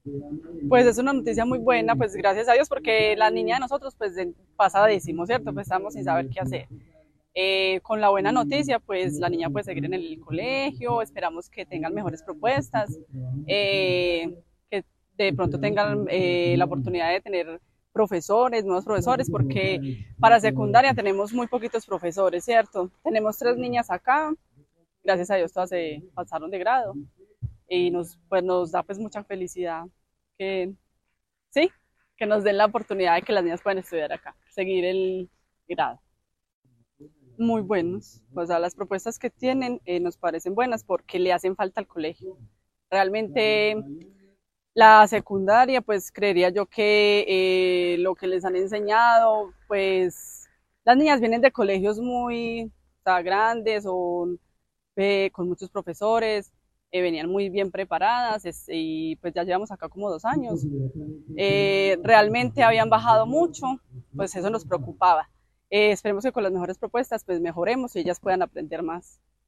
Pues es una noticia muy buena, pues gracias a Dios, porque la niña de nosotros pues pasa décimo, ¿cierto? Pues estamos sin saber qué hacer. Con la buena noticia, pues la niña puede seguir en el colegio, esperamos que tengan mejores propuestas, que de pronto tengan la oportunidad de tener profesores, nuevos profesores, porque para secundaria tenemos muy poquitos profesores, ¿cierto? Tenemos 3 niñas acá, gracias a Dios todas se pasaron de grado y pues nos da pues mucha felicidad que, sí, que nos den la oportunidad de que las niñas puedan estudiar acá, seguir el grado. Muy buenos, o sea, las propuestas que tienen nos parecen buenas porque le hacen falta al colegio. Realmente la secundaria, pues creería yo que lo que les han enseñado, pues las niñas vienen de colegios muy, o sea, grandes o con muchos profesores, venían muy bien preparadas y pues ya llevamos acá como 2 años. Realmente habían bajado mucho, pues eso nos preocupaba. Esperemos que con las mejores propuestas pues mejoremos y ellas puedan aprender más.